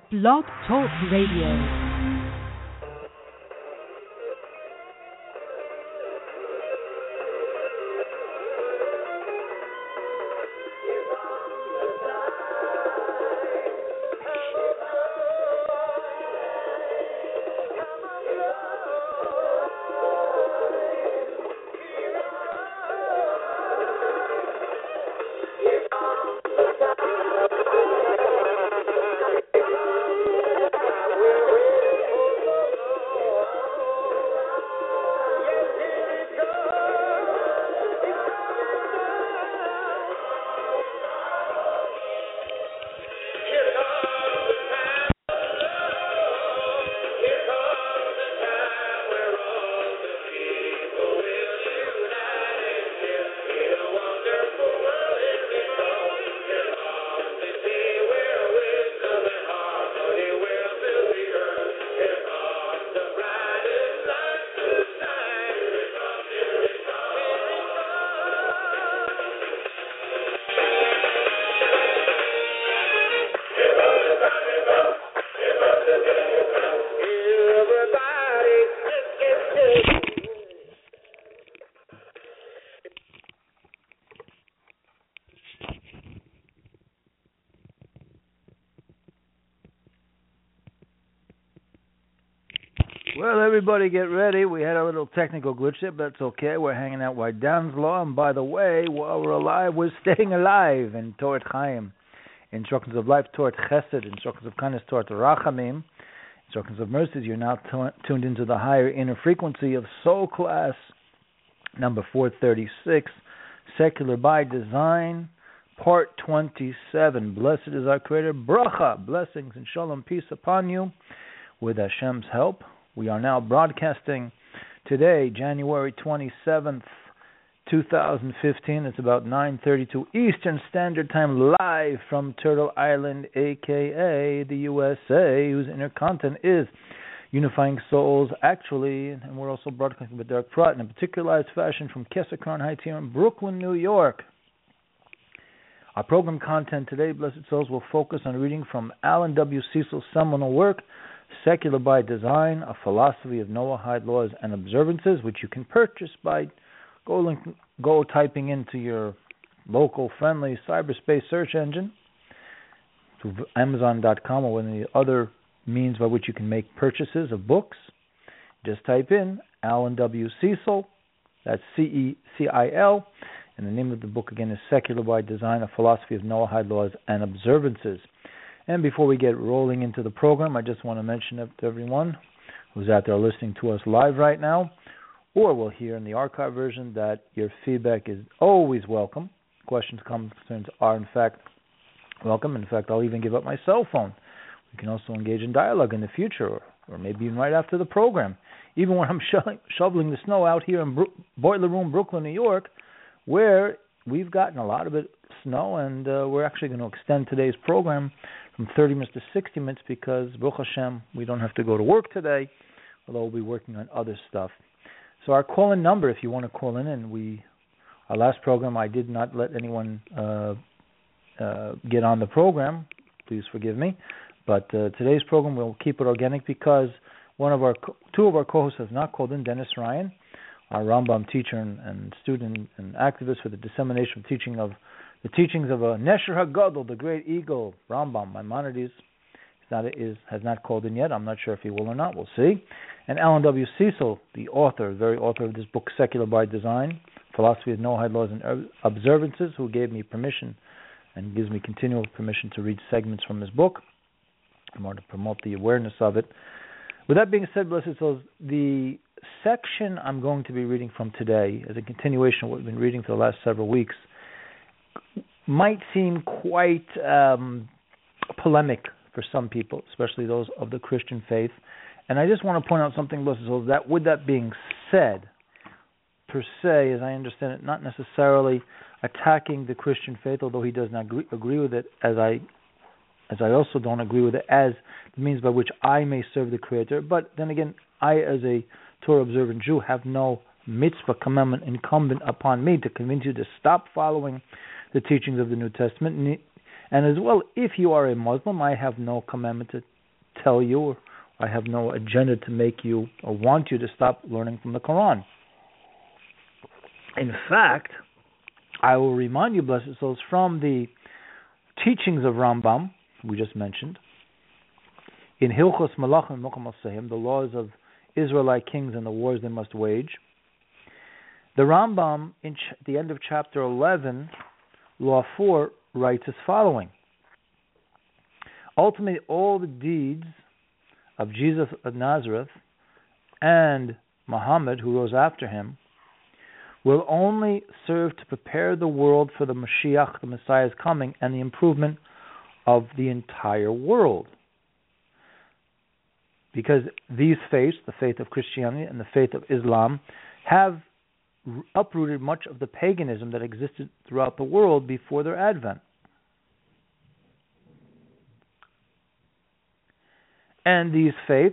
Blog Talk Radio. Well, everybody get ready. We had a little technical glitch there, but it's okay. We're hanging out by Dan's Law. And by the way, while we're alive, we're staying alive in Torah Chaim. Instructions of life, Torah Chesed. Instructions of kindness, Torah Rachamim. Instructions of mercies. You're now tuned into the higher inner frequency of Soul Class, number 436, Secular by Design, part 27. Blessed is our Creator. Bracha, blessings and shalom, peace upon you. With Hashem's help, we are now broadcasting today, January 27th, 2015. It's about 9:32 Eastern Standard Time, live from Turtle Island, a.k.a. the USA, whose inner content is unifying souls, actually, and we're also broadcasting with Derek Pratt in a particularized fashion from Kesser Crown Heights here in Brooklyn, New York. Our program content today, Blessed Souls, will focus on reading from Alan W. Cecil's seminal work, Secular by Design, A Philosophy of Noahide Laws and Observances, which you can purchase by go typing into your local friendly cyberspace search engine to Amazon.com or any other means by which you can make purchases of books. Just type in Alan W. Cecil, that's Cecil, and the name of the book again is Secular by Design, A Philosophy of Noahide Laws and Observances. And before we get rolling into the program, I just want to mention to everyone who's out there listening to us live right now, or will hear in the archive version, that your feedback is always welcome. Questions, comments, concerns are in fact welcome. In fact, I'll even give up my cell phone. We can also engage in dialogue in the future, or maybe even right after the program. Even when I'm shoveling the snow out here in Boiler Room, Brooklyn, New York, where we've gotten a lot of snow, and we're actually going to extend today's program from 30 minutes to 60 minutes because, Baruch Hashem, we don't have to go to work today, although we'll be working on other stuff. So our call-in number, if you want to call in, and our last program I did not let anyone get on the program, please forgive me, but today's program we'll keep it organic because two of our co-hosts have not called in, Dennis Ryan, our Rambam teacher and student and activist for the dissemination of the teachings of a Nesher HaGadol, the great eagle, Rambam, Maimonides, has not called in yet. I'm not sure if he will or not. We'll see. And Alan W. Cecil, the very author of this book, Secular by Design, Philosophy of Noahide Laws and Observances, who gave me permission and gives me continual permission to read segments from his book in order to promote the awareness of it. With that being said, Blessed Souls, the section I'm going to be reading from today, as a continuation of what we've been reading for the last several weeks, might seem quite polemic for some people, especially those of the Christian faith. And I just want to point out something, Blessed Souls, that with that being said, per se, as I understand it, not necessarily attacking the Christian faith, although he does not agree with it, as I also don't agree with it as the means by which I may serve the Creator. But then again, I, as a Torah-observant Jew, have no mitzvah commandment incumbent upon me to convince you to stop following the teachings of the New Testament. And as well, if you are a Muslim, I have no commandment to tell you, or I have no agenda to make you or want you to stop learning from the Quran. In fact, I will remind you, blessed souls, from the teachings of Rambam, we just mentioned, in Hilchos Malachim Mokum Asehim, the laws of Israelite kings and the wars they must wage, the Rambam, in the end of chapter 11, Law 4, writes as following. Ultimately, all the deeds of Jesus of Nazareth and Muhammad, who rose after him, will only serve to prepare the world for the Mashiach, the Messiah's coming, and the improvement of the entire world. Because these faiths, the faith of Christianity and the faith of Islam, have uprooted much of the paganism that existed throughout the world before their advent. And these faiths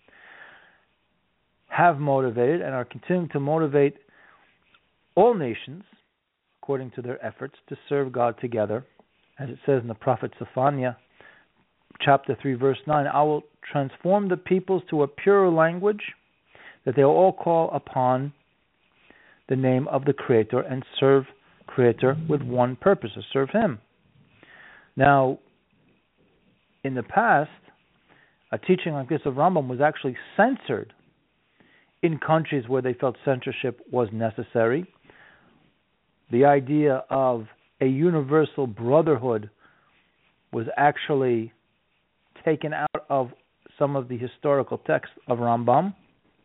have motivated and are continuing to motivate all nations, according to their efforts, to serve God together. As it says in the prophet Zephaniah, chapter 3, verse 9, I will transform the peoples to a purer language, that they will all call upon the name of the Creator and serve Creator with one purpose, to serve Him. Now, in the past, a teaching like this of Rambam was actually censored in countries where they felt censorship was necessary. The idea of a universal brotherhood was actually taken out of some of the historical texts of Rambam.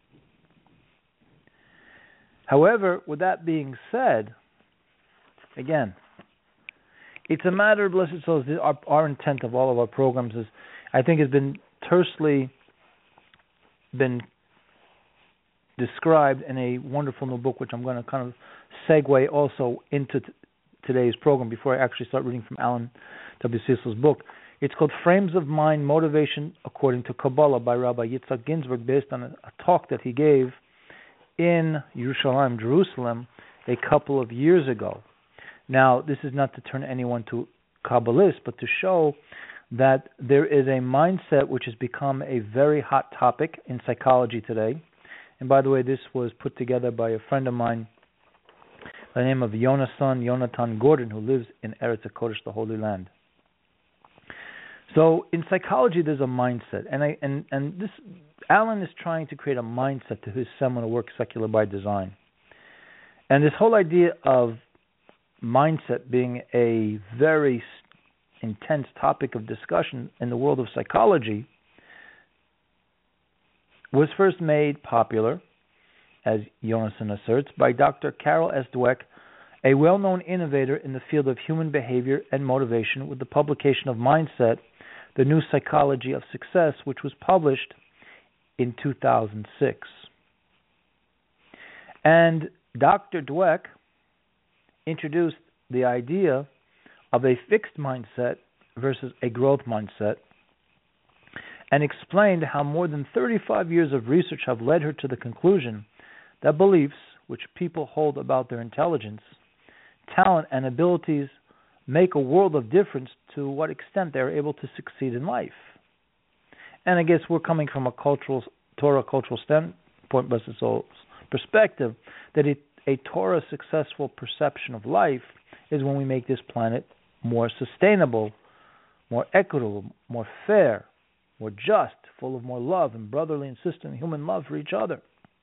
However, with that being said, again, it's a matter of blessed souls. Our intent of all of our programs is, I think, has been tersely been described in a wonderful new book, which I'm going to kind of segue also into today's program before I actually start reading from Alan W. Cecil's book. It's called Frames of Mind, Motivation According to Kabbalah by Rabbi Yitzhak Ginsburg, based on a talk that he gave in Yerushalayim, Jerusalem, a couple of years ago. Now, this is not to turn anyone to Kabbalist, but to show that there is a mindset which has become a very hot topic in psychology today. And by the way, this was put together by a friend of mine by the name of Yonatan Gordon, who lives in Eretz HaKodesh, the Holy Land. So in psychology, there's a mindset, and this Alan is trying to create a mindset to his seminal work, Secular by Design. And this whole idea of mindset being a very intense topic of discussion in the world of psychology was first made popular, as Yonason asserts, by Dr. Carol S. Dweck, a well-known innovator in the field of human behavior and motivation, with the publication of Mindset, The New Psychology of Success, which was published in 2006. And Dr. Dweck introduced the idea of a fixed mindset versus a growth mindset, and explained how more than 35 years of research have led her to the conclusion that beliefs which people hold about their intelligence, talent, and abilities make a world of difference to what extent they are able to succeed in life. And I guess we're coming from a Torah cultural standpoint, blessed souls, perspective, that a Torah successful perception of life is when we make this planet more sustainable, more equitable, more fair, more just, full of more love and brotherly and sisterly human love for each other.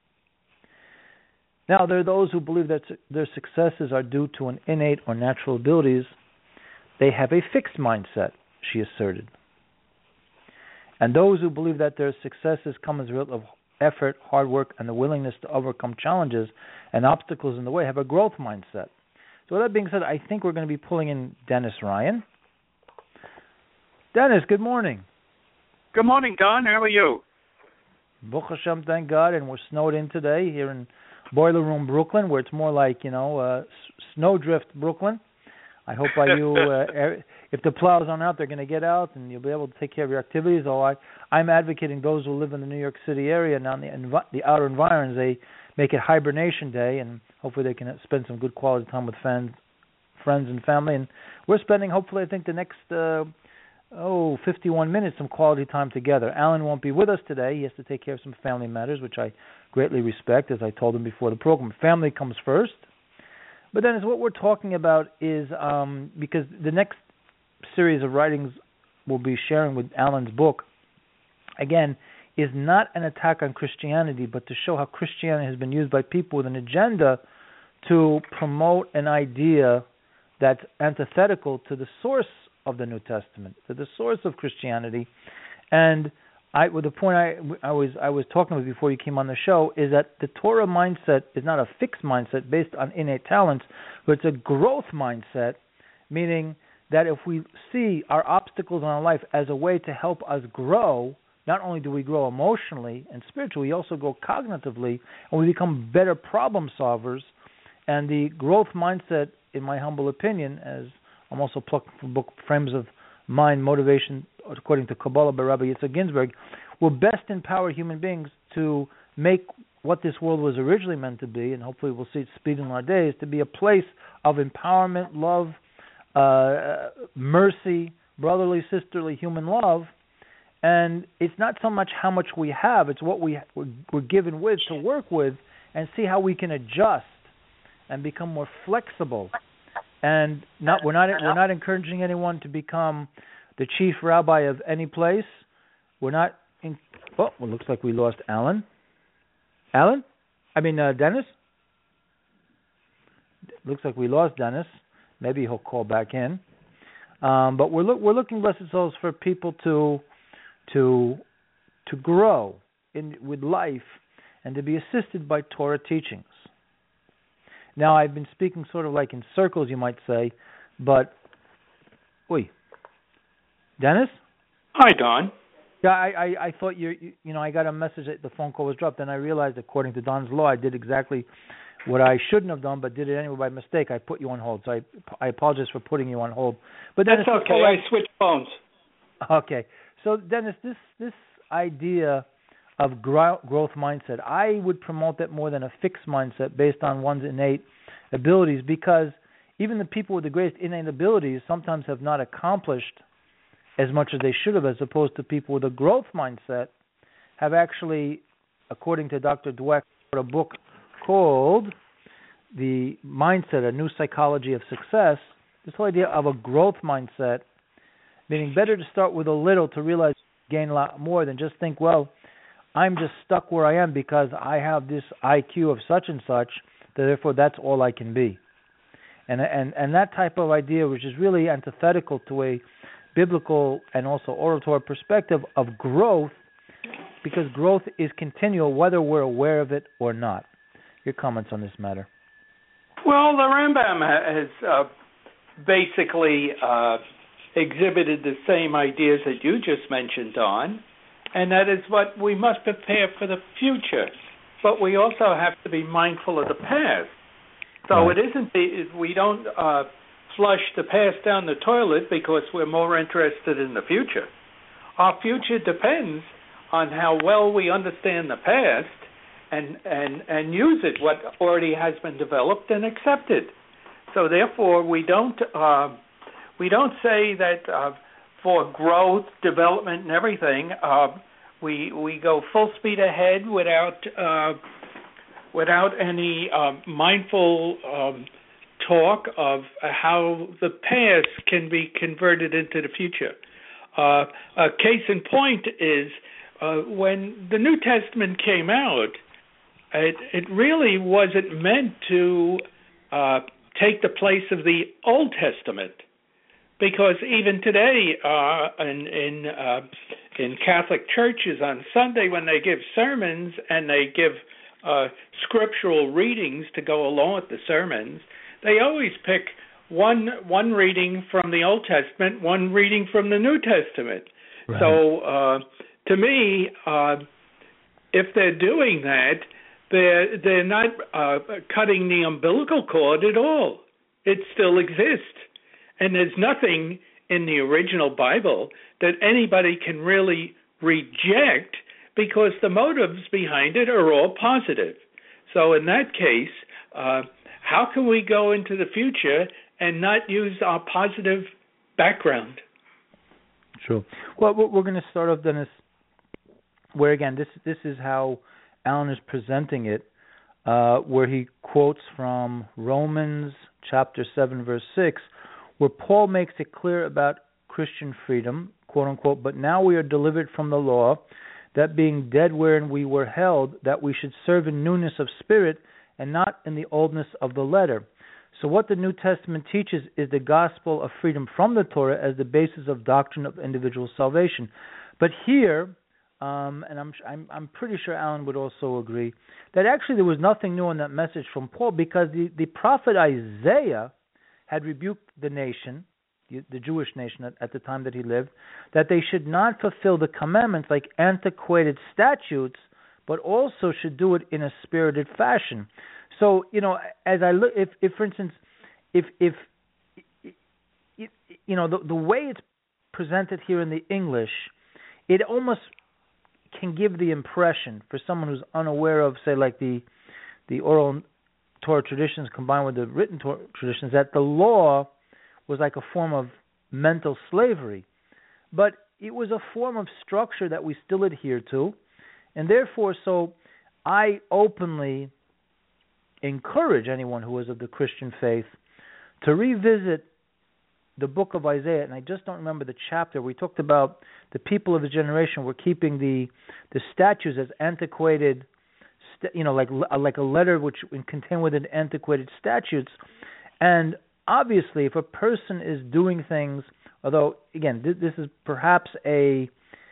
Now, there are those who believe that their successes are due to an innate or natural abilities. They have a fixed mindset, she asserted. And those who believe that their successes come as a result of effort, hard work, and the willingness to overcome challenges and obstacles in the way have a growth mindset. So with that being said, I think we're going to be pulling in Dennis Ryan. Dennis, good morning. Good morning, Don. How are you? Baruch Hashem, thank God. And we're snowed in today here in Boiler Room, Brooklyn, where it's more like, snowdrift, Brooklyn. I hope by you, if the plows aren't out, they're going to get out and you'll be able to take care of your activities. I'm advocating those who live in the New York City area and on the outer environs, they make it hibernation day, and hopefully they can spend some good quality time with friends and family. And we're spending, hopefully, I think the next 51 minutes, some quality time together. Alan won't be with us today. He has to take care of some family matters, which I greatly respect, as I told him before the program. Family comes first. But then what we're talking about is, because the next series of writings we'll be sharing with Alan's book, again, is not an attack on Christianity, but to show how Christianity has been used by people with an agenda to promote an idea that's antithetical to the source of the New Testament, to the source of Christianity. And the point I was talking about before you came on the show is that the Torah mindset is not a fixed mindset based on innate talents, but it's a growth mindset, meaning that if we see our obstacles in our life as a way to help us grow, not only do we grow emotionally and spiritually, we also grow cognitively, and we become better problem solvers. And the growth mindset, in my humble opinion, as I'm also plucked from the book Frames of Mind, Motivation, according to Kabbalah by Rabbi Yitzhak Ginsburg, will best empower human beings to make what this world was originally meant to be, and hopefully we'll see it speeding in our days, to be a place of empowerment, love, mercy, brotherly, sisterly, human love. And it's not so much how much we have, it's what we're given with to work with, and see how we can adjust and become more flexible. And we're not encouraging anyone to become the chief rabbi of any place. We're not. It looks like we lost Alan. Dennis. Looks like we lost Dennis. Maybe he'll call back in. But we're looking, blessed souls, for people to grow with life and to be assisted by Torah teachings. Now, I've been speaking sort of like in circles, you might say, but... Dennis? Hi, Don. Yeah, I thought I got a message that the phone call was dropped, and I realized, according to Don's law, I did exactly what I shouldn't have done, but did it anyway by mistake. I put you on hold, so I apologize for putting you on hold. But Dennis, that's okay. I switched phones. Okay. So, Dennis, this idea of growth mindset, I would promote that more than a fixed mindset based on one's innate abilities, because even the people with the greatest innate abilities sometimes have not accomplished as much as they should have, as opposed to people with a growth mindset have actually, according to Dr. Dweck, wrote a book called The Mindset, A New Psychology of Success. This whole idea of a growth mindset, meaning better to start with a little to realize you gain a lot more than just think, well, I'm just stuck where I am because I have this IQ of such and such, therefore that's all I can be. And that type of idea, which is really antithetical to a biblical and also oral Torah perspective of growth, because growth is continual whether we're aware of it or not. Your comments on this matter? Well, the Rambam has basically exhibited the same ideas that you just mentioned, Don, and that is what we must prepare for the future. But we also have to be mindful of the past. So right. It isn't we don't flush the past down the toilet because we're more interested in the future. Our future depends on how well we understand the past and use it, what already has been developed and accepted. So therefore, we don't say that for growth, development, and everything, we go full speed ahead without any mindful talk of how the past can be converted into the future. A case in point is when the New Testament came out, it really wasn't meant to take the place of the Old Testament, because even today in Catholic churches on Sunday, when they give sermons and they give scriptural readings to go along with the sermons, they always pick one reading from the Old Testament, one reading from the New Testament. Right. So to me, if they're doing that, they're not cutting the umbilical cord at all. It still exists. And there's nothing in the original Bible that anybody can really reject, because the motives behind it are all positive. So in that case, how can we go into the future and not use our positive background? True. Well, we're going to start off, Dennis, where again this is how Alan is presenting it, where he quotes from Romans chapter 7 verse 6, where Paul makes it clear about Christian freedom, quote unquote, but now we are delivered from the law, that being dead wherein we were held, that we should serve in newness of spirit and not in the oldness of the letter. So what the New Testament teaches is the gospel of freedom from the Torah as the basis of doctrine of individual salvation. But here, and I'm pretty sure Alan would also agree, that actually there was nothing new in that message from Paul, because the prophet Isaiah had rebuked the nation, the Jewish nation at the time that he lived, that they should not fulfill the commandments like antiquated statutes, but also should do it in a spirited fashion. So, as I look, if for instance, if the way it's presented here in the English, it almost can give the impression for someone who's unaware of, say, like the oral Torah traditions combined with the written Torah traditions, that the law was like a form of mental slavery. But it was a form of structure that we still adhere to, and therefore, so I openly encourage anyone who is of the Christian faith to revisit the book of Isaiah, and I just don't remember the chapter. We talked about the people of the generation were keeping the statutes as antiquated, like a letter which contained within antiquated statutes. And obviously, if a person is doing things, although again this is perhaps a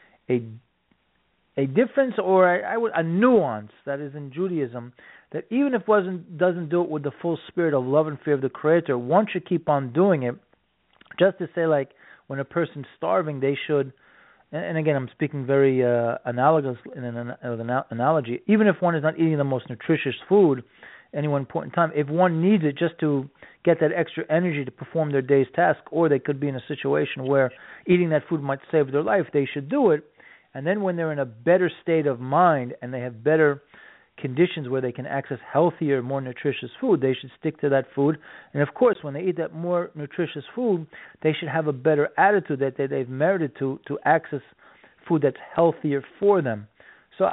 difference or a nuance that is in Judaism, that even if doesn't do it with the full spirit of love and fear of the Creator, one should keep on doing it. Just to say, like, when a person's starving, they should, and again, I'm speaking very analogous in an analogy, even if one is not eating the most nutritious food any one point in time, if one needs it just to get that extra energy to perform their day's task, or they could be in a situation where eating that food might save their life, they should do it. And then when they're in a better state of mind and they have better conditions where they can access healthier, more nutritious food, they should stick to that food. And of course, when they eat that more nutritious food, they should have a better attitude that they've merited to access food that's healthier for them. So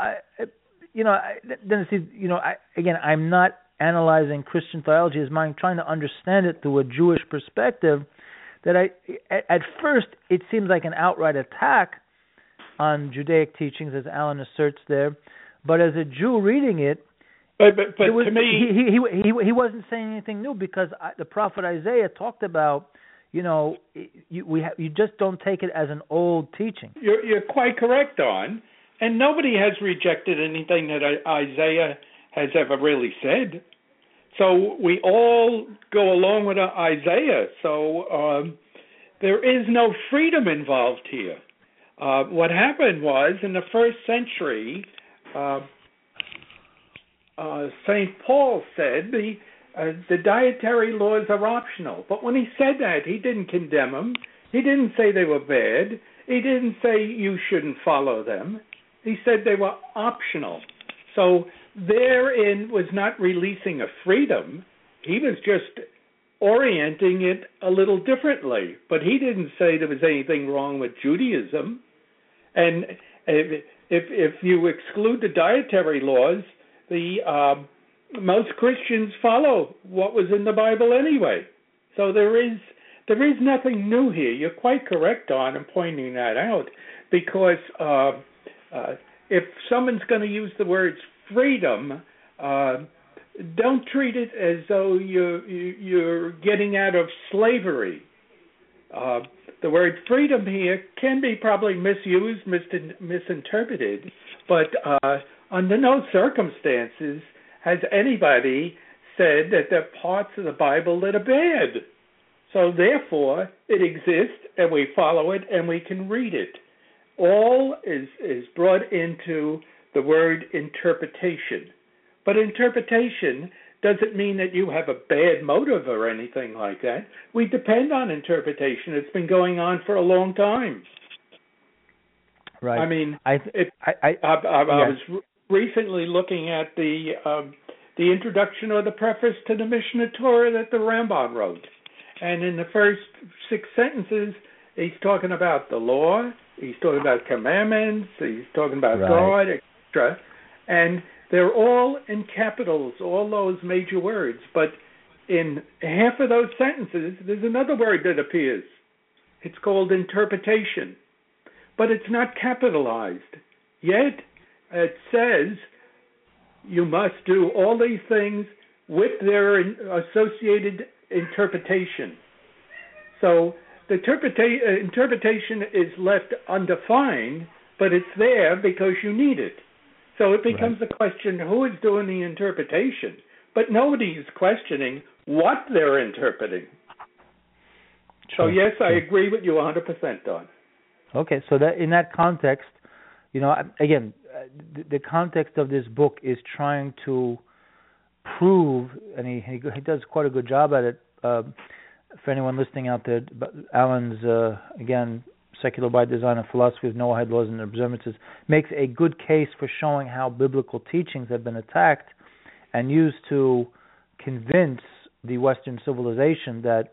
I'm not analyzing Christian theology as mine, trying to understand it through a Jewish perspective. That at first it seems like an outright attack on Judaic teachings, as Alan asserts there. But as a Jew reading it, to me, he wasn't saying anything new, because the prophet Isaiah talked about, you just don't take it as an old teaching. You're quite correct, Don. And nobody has rejected anything that Isaiah has ever really said. So we all go along with Isaiah. So there is no freedom involved here. What happened was, in the first century, St. Paul said the dietary laws are optional. But when he said that, he didn't condemn them. He didn't say they were bad. He didn't say you shouldn't follow them. He said they were optional. So therein was not releasing a freedom. He was just orienting it a little differently. But he didn't say there was anything wrong with Judaism. And if you exclude the dietary laws, most Christians follow what was in the Bible anyway. So there is nothing new here. You're quite correct, Don, in pointing that out, because if someone's going to use the words freedom, don't treat it as though you're getting out of slavery. The word freedom here can be probably misused, misinterpreted, but under no circumstances has anybody said that there are parts of the Bible that are bad. So therefore, it exists, and we follow it, and we can read it. All is brought into the word interpretation. But interpretation doesn't mean that you have a bad motive or anything like that. We depend on interpretation. It's been going on for a long time. Right. I mean, I was recently looking at the introduction or the preface to the Mishneh Torah that the Rambam wrote. And in the first 6 sentences, He's talking about the law. He's talking about commandments. He's talking about Right. God, etc. And they're all in capitals, all those major words. But in half of those sentences, there's another word that appears. It's called interpretation. But it's not capitalized. Yet it says you must do all these things with their associated interpretation. So the interpretation is left undefined, but it's there because you need it. So it becomes a question, who is doing the interpretation? But nobody is questioning what they're interpreting. So yes, I agree with you 100%, Don. Okay, so that in that context, again, the context of this book is trying to prove, and he does quite a good job at it. For anyone listening out there, Alan's again, Secular by Design and Philosophy of Noahide Laws and Observances, makes a good case for showing how biblical teachings have been attacked and used to convince the Western civilization that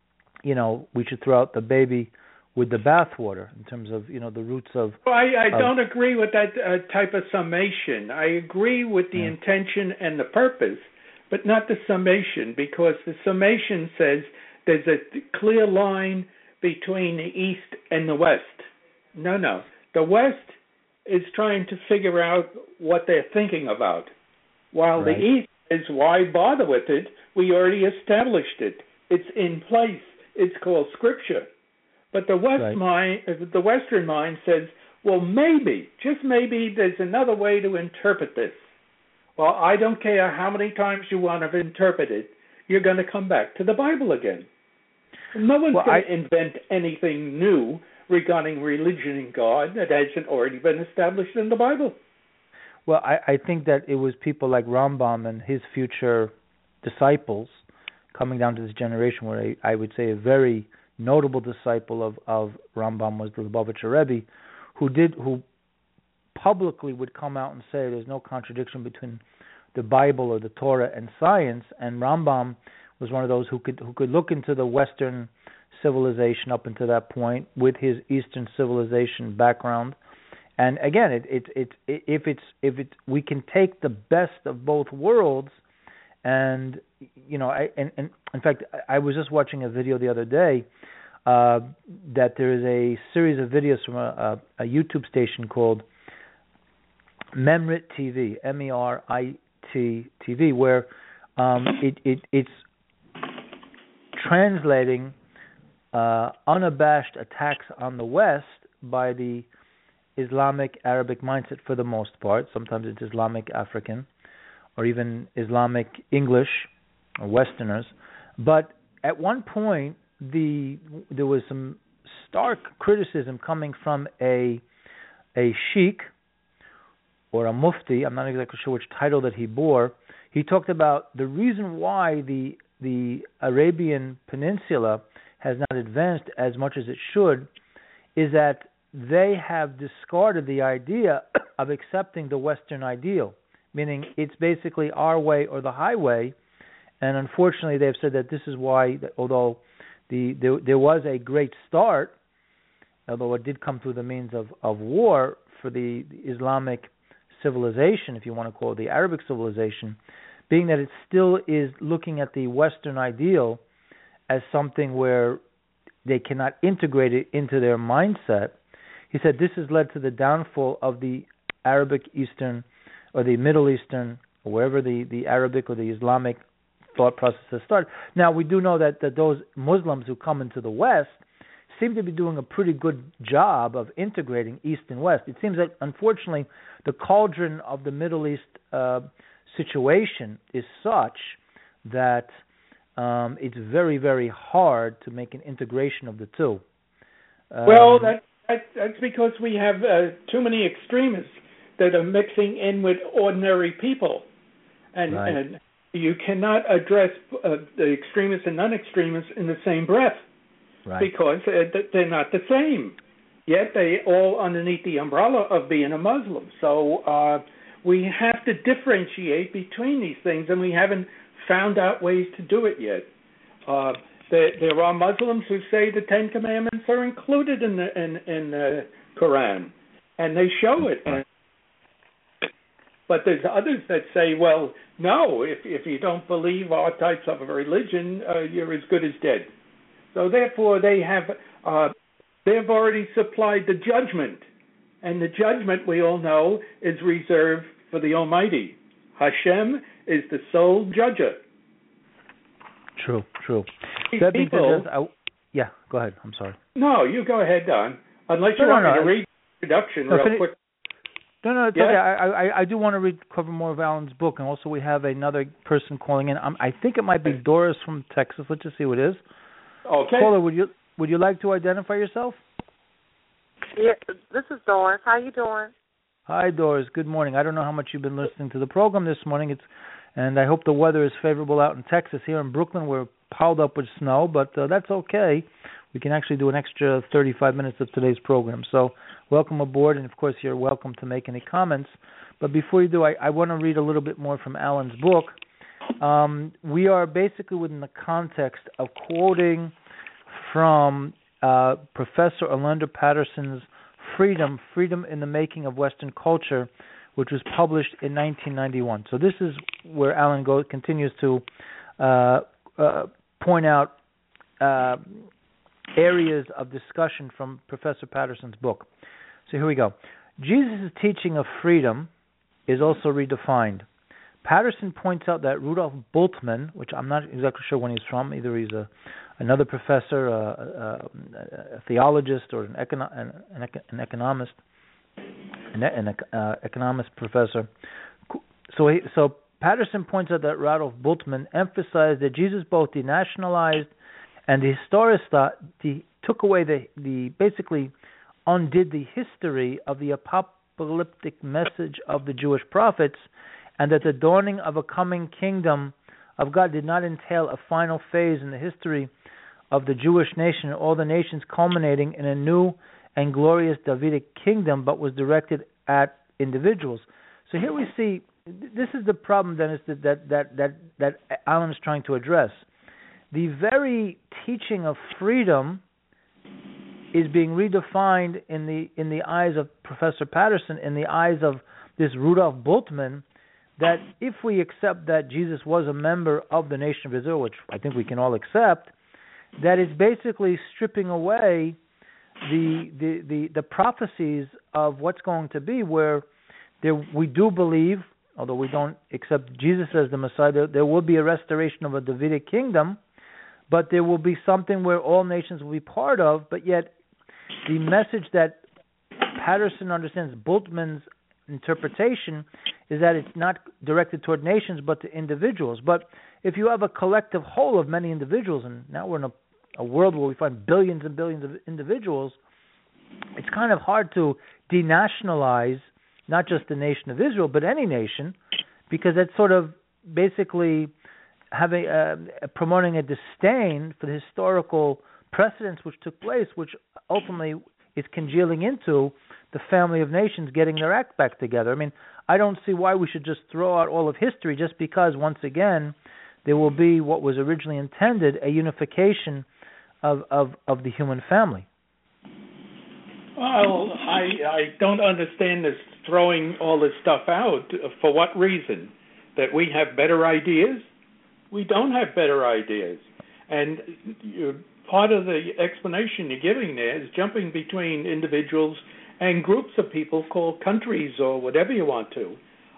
we should throw out the baby with the bathwater in terms of the roots of. Well, I don't agree with that type of summation. I agree with the intention and the purpose, but not the summation, because the summation says there's a clear line between the East and the West. No. The West is trying to figure out what they're thinking about, while the East is, why bother with it? We already established it. It's in place. It's called Scripture. But the the Western mind says, well, maybe, just maybe, there's another way to interpret this. Well, I don't care how many times you want to interpret it, you're going to come back to the Bible again. No one's going to invent anything new regarding religion and God that hasn't already been established in the Bible. Well, I think that it was people like Rambam and his future disciples coming down to this generation, where I would say a very notable disciple of Rambam was the Lubavitcher Rebbe, who publicly would come out and say there's no contradiction between the Bible or the Torah and science. And Rambam was one of those who could look into the Western civilization up until that point with his Eastern civilization background. And again, we can take the best of both worlds, and in fact, I was just watching a video the other day that there is a series of videos from a YouTube station called Memrit TV, MERIT TV, where it's translating unabashed attacks on the West by the Islamic Arabic mindset for the most part. Sometimes it's Islamic African or even Islamic English or Westerners. But at one point, there was some stark criticism coming from a sheikh or a mufti. I'm not exactly sure which title that he bore. He talked about the reason why the Arabian Peninsula has not advanced as much as it should is that they have discarded the idea of accepting the Western ideal, meaning it's basically our way or the highway. And unfortunately, they've said that this is why, although there was a great start, although it did come through the means of war for the Islamic civilization, if you want to call it the Arabic civilization, being that it still is looking at the Western ideal as something where they cannot integrate it into their mindset. He said this has led to the downfall of the Arabic Eastern or the Middle Eastern, or wherever the Arabic or the Islamic thought processes start. Now, we do know that those Muslims who come into the West seem to be doing a pretty good job of integrating East and West. It seems that, unfortunately, the cauldron of the Middle East situation is such that it's very, very hard to make an integration of the two. Well, that's because we have too many extremists that are mixing in with ordinary people. And you cannot address the extremists and non-extremists in the same breath, because they're not the same. Yet they all underneath the umbrella of being a Muslim. So we have to differentiate between these things, and we haven't found out ways to do it yet. There are Muslims who say the Ten Commandments are included in the Quran, and they show it. But there's others that say, well, no, if you don't believe our types of a religion, you're as good as dead. So therefore, they've already supplied the judgment, and the judgment we all know is reserved for the Almighty. Hashem is the sole judger. True. These That people, yeah, go ahead. I'm sorry. No, you go ahead, Don. Unless you want me to read the introduction real quick. No, it's okay. I do want to cover more of Alan's book, and also we have another person calling in. I think it might be Doris from Texas. Let's just see who it is. Okay. Caller, would you like to identify yourself? Yeah, this is Doris. How you doing? Hi, Doris. Good morning. I don't know how much you've been listening to the program this morning. And I hope the weather is favorable out in Texas. Here in Brooklyn, we're piled up with snow, but that's okay. We can actually do an extra 35 minutes of today's program. So welcome aboard, and, of course, you're welcome to make any comments. But before you do, I want to read a little bit more from Alan's book. We are basically within the context of quoting from Professor Orlando Patterson's Freedom in the Making of Western Culture, which was published in 1991. So this is where Alan continues to point out areas of discussion from Professor Patterson's book. So here we go. Jesus' teaching of freedom is also redefined. Patterson points out that Rudolf Bultmann, which I'm not exactly sure when he's from, either he's another professor, a theologist, or an economist, an economist professor. So Patterson points out that Rudolf Bultmann emphasized that Jesus both denationalized and took away basically undid the history of the apocalyptic message of the Jewish prophets, and that the dawning of a coming kingdom of God did not entail a final phase in the history of the Jewish nation and all the nations, culminating in a new and glorious Davidic kingdom, but was directed at individuals. So here we see, this is the problem, Dennis, that Alan is trying to address. The very teaching of freedom is being redefined in the eyes of Professor Patterson, in the eyes of this Rudolf Bultmann, that if we accept that Jesus was a member of the nation of Israel, which I think we can all accept, that is basically stripping away the prophecies of what's going to be, where we do believe, although we don't accept Jesus as the Messiah, there will be a restoration of a Davidic kingdom, but there will be something where all nations will be part of, but yet the message that Patterson understands, Bultmann's interpretation, is that it's not directed toward nations but to individuals. But if you have a collective whole of many individuals, and now we're in a world where we find billions and billions of individuals, it's kind of hard to denationalize not just the nation of Israel, but any nation, because it's sort of basically having promoting a disdain for the historical precedents which took place, which ultimately is congealing into the family of nations getting their act back together. I mean, I don't see why we should just throw out all of history just because, once again, there will be what was originally intended, a unification of the human family. Well, I don't understand this throwing all this stuff out. For what reason? That we have better ideas? We don't have better ideas. And part of the explanation you're giving there is jumping between individuals and groups of people called countries or whatever you want to.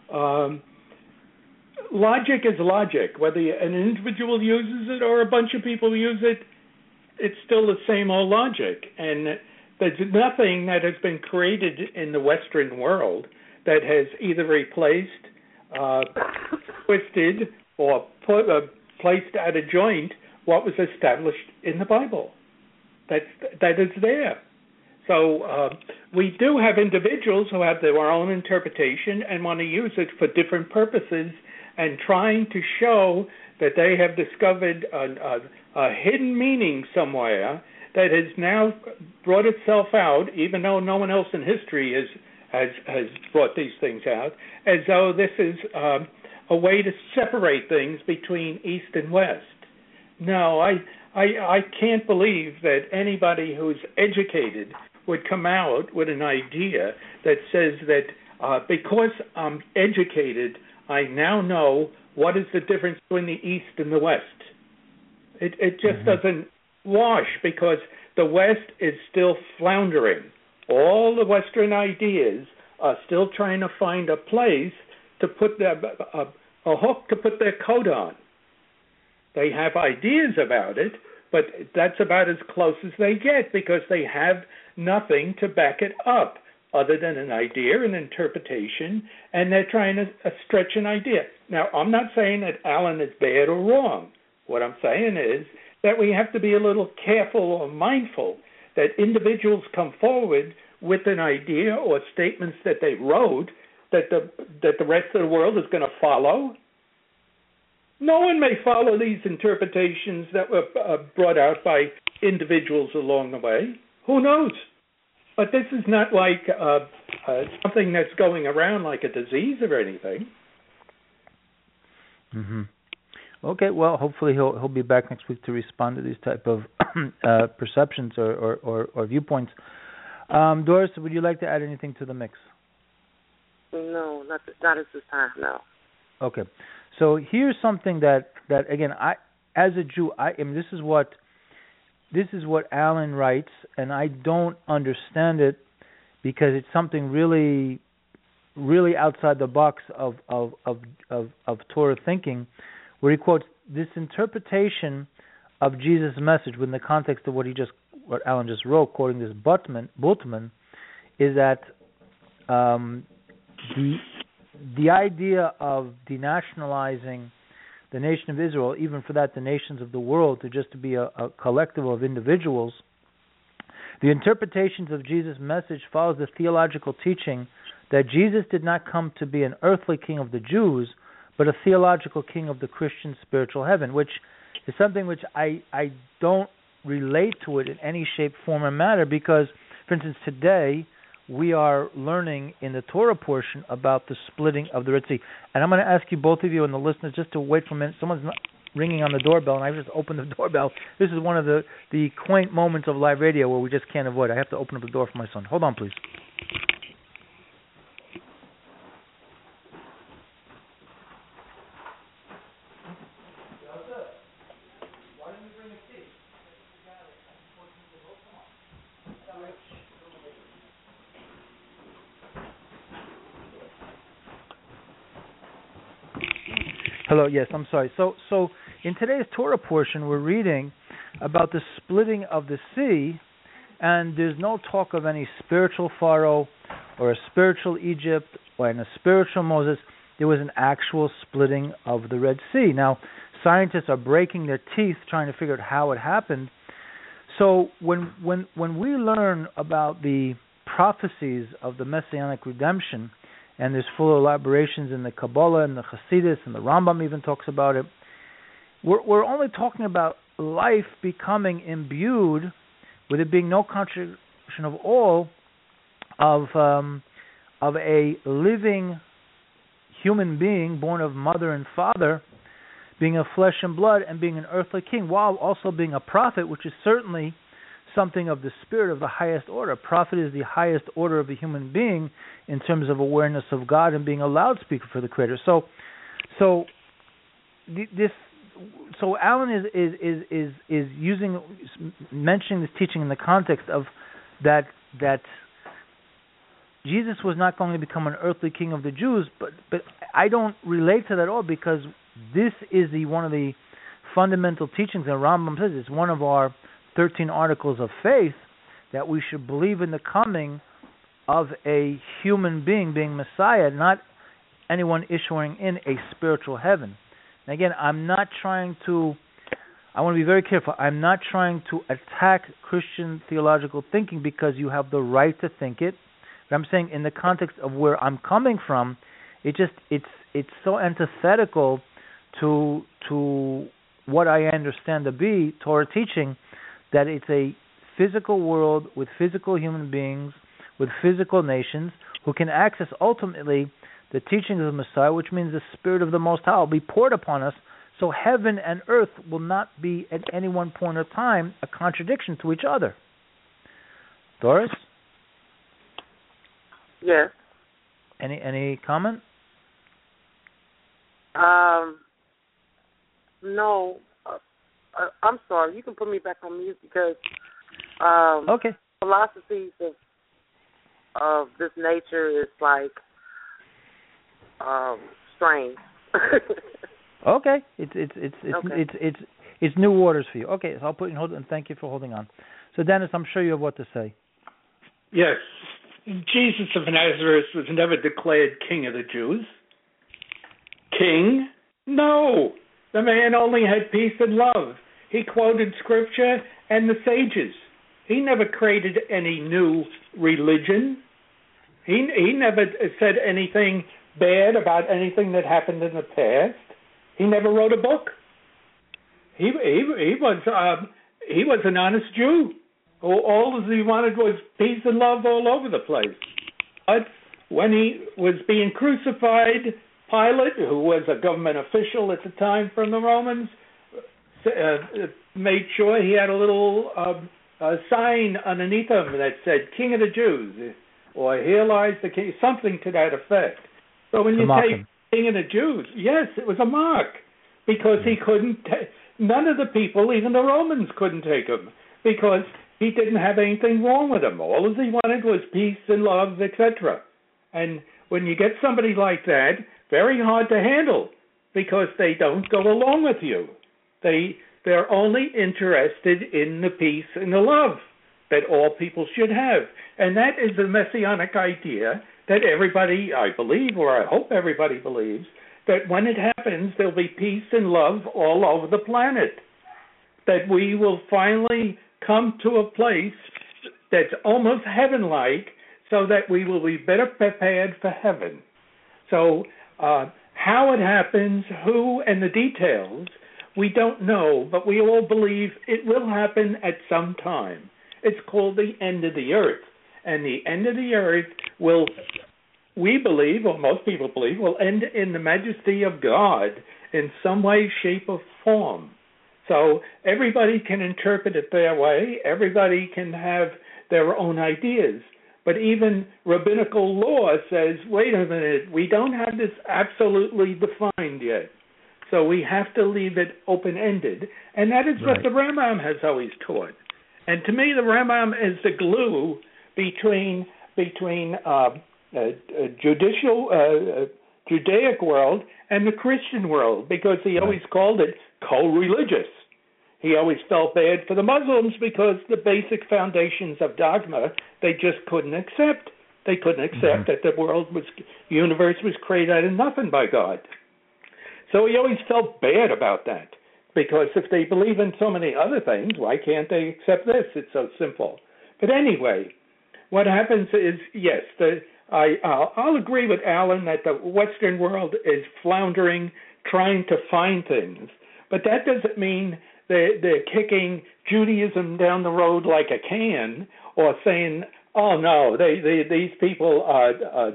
Logic is logic. Whether an individual uses it or a bunch of people use it, it's still the same old logic. And there's nothing that has been created in the Western world that has either replaced, twisted, or placed at a joint what was established in the Bible. That is there. So we do have individuals who have their own interpretation and want to use it for different purposes, and trying to show that they have discovered a hidden meaning somewhere that has now brought itself out, even though no one else in history has brought these things out, as though this is a way to separate things between East and West. No, I can't believe that anybody who's educated would come out with an idea that says that because I'm educated, I now know what is the difference between the East and the West. It just doesn't wash, because the West is still floundering. All the Western ideas are still trying to find a place to put a hook to put their coat on. They have ideas about it, but that's about as close as they get, because they have nothing to back it up other than an idea, an interpretation, and they're trying to stretch an idea. Now, I'm not saying that Alan is bad or wrong. What I'm saying is that we have to be a little careful or mindful that individuals come forward with an idea or statements that they wrote that the rest of the world is going to follow. No one may follow these interpretations that were brought out by individuals along the way. Who knows? But this is not like something that's going around like a disease or anything. Mm-hmm. Okay, well, hopefully he'll be back next week to respond to these type of perceptions or viewpoints. Doris, would you like to add anything to the mix? No, not at this time, no. Okay. So here's something that again, I, as a Jew, this is what Alan writes, and I don't understand it because it's something really, really outside the box of Torah thinking, where he quotes this interpretation of Jesus' message within the context of what Alan just wrote, quoting this Bultmann, is that the idea of denationalizing the nation of Israel, even for that the nations of the world, to be a collective of individuals, the interpretations of Jesus' message follows the theological teaching that Jesus did not come to be an earthly king of the Jews, but a theological king of the Christian spiritual heaven, which is something which I don't relate to it in any shape, form, or matter, because, for instance, today we are learning in the Torah portion about the splitting of the Red Sea. And I'm going to ask you, both of you and the listeners, just to wait for a minute. Someone's ringing on the doorbell, and I just opened the doorbell. This is one of the quaint moments of live radio where we just can't avoid. I have to open up the door for my son. Hold on, please. Hello, yes, I'm sorry. So in today's Torah portion, we're reading about the splitting of the sea, and there's no talk of any spiritual Pharaoh or a spiritual Egypt or a spiritual Moses. There was an actual splitting of the Red Sea. Now, scientists are breaking their teeth trying to figure out how it happened. So when we learn about the prophecies of the Messianic redemption, and there's full elaborations in the Kabbalah and the Hasidus, and the Rambam even talks about it, we're only talking about life becoming imbued with it being no contradiction of all of a living human being born of mother and father, being of flesh and blood and being an earthly king, while also being a prophet, which is certainly something of the spirit of the highest order. Prophet is the highest order of a human being in terms of awareness of God and being a loudspeaker for the Creator. So Alan is mentioning this teaching in the context of that Jesus was not going to become an earthly king of the Jews, but I don't relate to that at all, because this is one of the fundamental teachings that Rambam says. It's one of our 13 articles of faith that we should believe in the coming of a human being Messiah, not anyone issuing in a spiritual heaven. And again, I want to be very careful. I'm not trying to attack Christian theological thinking, because you have the right to think it. But I'm saying in the context of where I'm coming from, it's so antithetical to what I understand to be Torah teaching, that it's a physical world with physical human beings, with physical nations, who can access ultimately the teachings of the Messiah, which means the Spirit of the Most High will be poured upon us, So heaven and earth will not be at any one point of time a contradiction to each other. Doris? Yes. Any comment? No. I'm sorry. You can put me back on mute because Okay. philosophies of this nature is like strange. Okay. Okay. It's new waters for you. Okay, so I'll put you in hold, and thank you for holding on. So Dennis, I'm sure you have what to say. Yes. Jesus of Nazareth was never declared king of the Jews. King? No. The man only had peace and love. He quoted scripture and the sages. He never created any new religion. He never said anything bad about anything that happened in the past. He never wrote a book. He was an honest Jew. All he wanted was peace and love all over the place. But when he was being crucified, Pilate, who was a government official at the time from the Romans, made sure he had a little sign underneath him that said "King of the Jews" or "Here lies the King," something to that effect. So when you say "King of the Jews," yes, it was a mark because he couldn't. None of the people, even the Romans, couldn't take him because he didn't have anything wrong with him. All he wanted was peace and love, etc. And when you get somebody like that, very hard to handle because they don't go along with you. They're only interested in the peace and the love that all people should have. And that is the messianic idea that everybody, I believe, or I hope everybody believes, that when it happens, there'll be peace and love all over the planet. That we will finally come to a place that's almost heaven-like so that we will be better prepared for heaven. So how it happens, who, and the details, we don't know, but we all believe it will happen at some time. It's called the end of the earth. And the end of the earth will, we believe, or most people believe, will end in the majesty of God in some way, shape, or form. So everybody can interpret it their way. Everybody can have their own ideas. But even rabbinical law says, wait a minute, we don't have this absolutely defined yet. So we have to leave it open-ended. And that is what the Rambam has always taught. And to me, the Rambam is the glue between Judaic world and the Christian world, because he always called it co-religious. He always felt bad for the Muslims because the basic foundations of dogma they just couldn't accept. They couldn't accept that the universe was created out of nothing by God. So he always felt bad about that, because if they believe in so many other things, why can't they accept this? It's so simple. But anyway, what happens is, yes, I'll agree with Alan that the Western world is floundering, trying to find things. But that doesn't mean they're kicking Judaism down the road like a can, or saying, "Oh no, these people are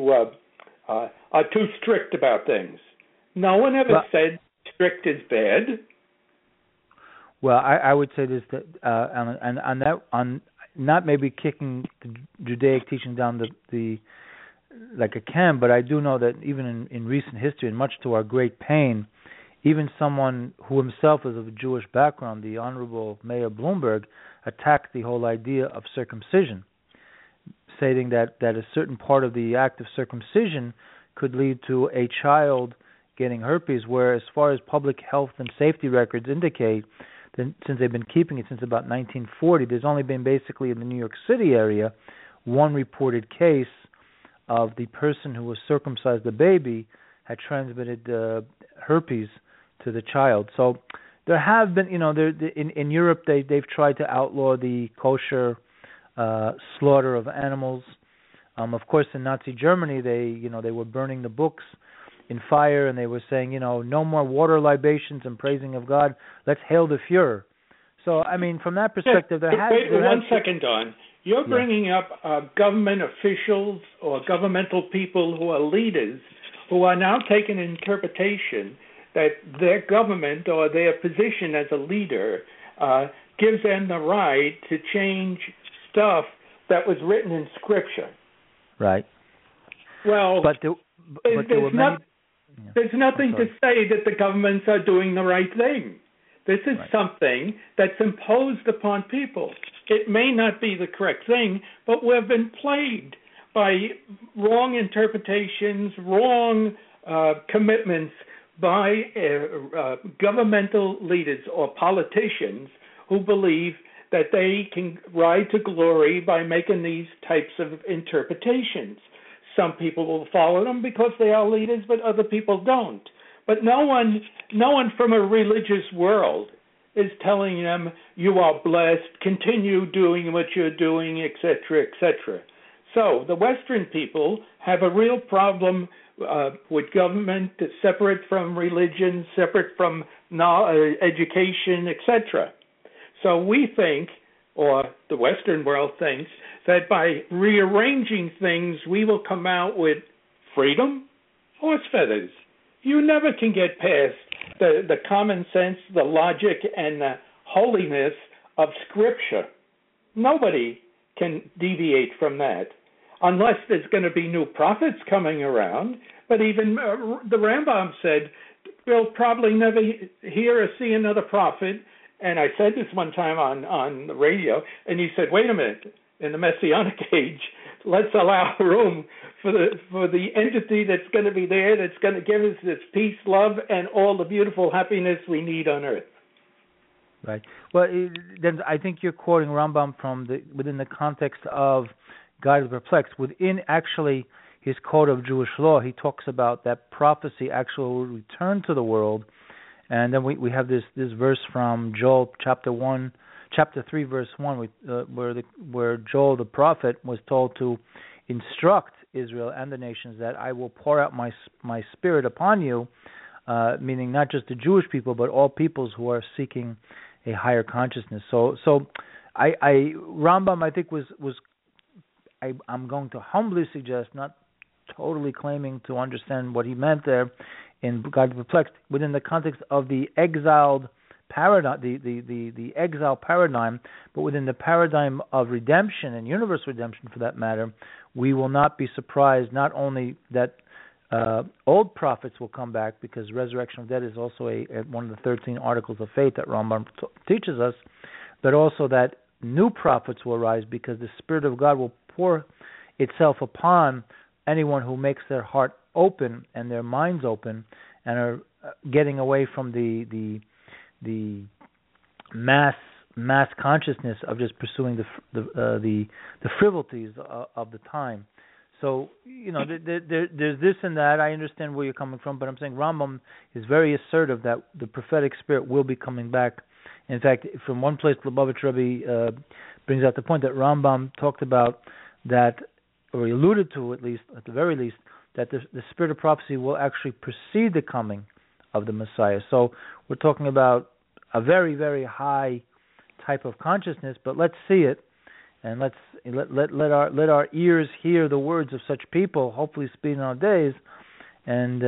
too strict about things." No one ever said strict is bad. Well, I would say this, that on not maybe kicking the Judaic teaching down the like a can, but I do know that even in recent history, and much to our great pain, even someone who himself is of a Jewish background, the Honorable Mayor Bloomberg, attacked the whole idea of circumcision, stating that a certain part of the act of circumcision could lead to a child getting herpes, where as far as public health and safety records indicate, then since they've been keeping it since about 1940, there's only been basically in the New York City area one reported case of the person who was circumcised, the baby, had transmitted herpes to the child. So there have been, in Europe they've tried to outlaw the kosher slaughter of animals. Of course, in Nazi Germany, they were burning the books in fire, and they were saying, no more water libations and praising of God. Let's hail the Fuhrer. So, I mean, from that perspective, Wait 1 second, Don. You're bringing up government officials or governmental people who are leaders who are now taking interpretation that their government or their position as a leader gives them the right to change stuff that was written in Scripture. Right. Well, there's nothing to say that the governments are doing the right thing. This is something that's imposed upon people. It may not be the correct thing, but we've been plagued by wrong interpretations, wrong commitments by governmental leaders or politicians who believe that they can ride to glory by making these types of interpretations. Some people will follow them because they are leaders, but other people don't. But no one from a religious world is telling them, you are blessed, continue doing what you're doing, etc., etc. So the Western people have a real problem with government separate from religion, separate from education, etc. So we think, or the Western world thinks, that by rearranging things, we will come out with freedom, horse feathers. You never can get past the common sense, the logic, and the holiness of Scripture. Nobody can deviate from that, unless there's going to be new prophets coming around. But even the Rambam said, we'll probably never hear or see another prophet. And I said this one time on the radio, and he said, wait a minute, in the Messianic age, let's allow room for the entity that's going to be there, that's going to give us this peace, love, and all the beautiful happiness we need on earth. Right. Well, then I think you're quoting Rambam from within the context of God is Perplexed. Within actually his code of Jewish law, he talks about that prophecy actually will return to the world. And then we have this verse from Joel chapter 3 verse 1 where Joel the prophet was told to instruct Israel and the nations that I will pour out my spirit upon you, meaning not just the Jewish people but all peoples who are seeking a higher consciousness. So Rambam I think was I'm going to humbly suggest, not totally claiming to understand what he meant there in God Perplexed, within the context of the exiled paradigm, the exile paradigm, but within the paradigm of redemption and universal redemption for that matter, we will not be surprised not only that old prophets will come back, because resurrection of dead is also one of the 13 articles of faith that Rambam teaches us, but also that new prophets will arise because the Spirit of God will pour itself upon anyone who makes their heart open and their minds open and are getting away from the mass consciousness of just pursuing the frivolities of the time. So there's this and that. I understand where you're coming from, but I'm saying Rambam is very assertive that the prophetic spirit will be coming back. In fact, from one place, Lubavitch Rebbe brings out the point that Rambam talked about that, or he alluded to at the very least, that the spirit of prophecy will actually precede the coming of the Messiah. So we're talking about a very, very high type of consciousness, but let's see it, and let our ears hear the words of such people, hopefully speeding our days, and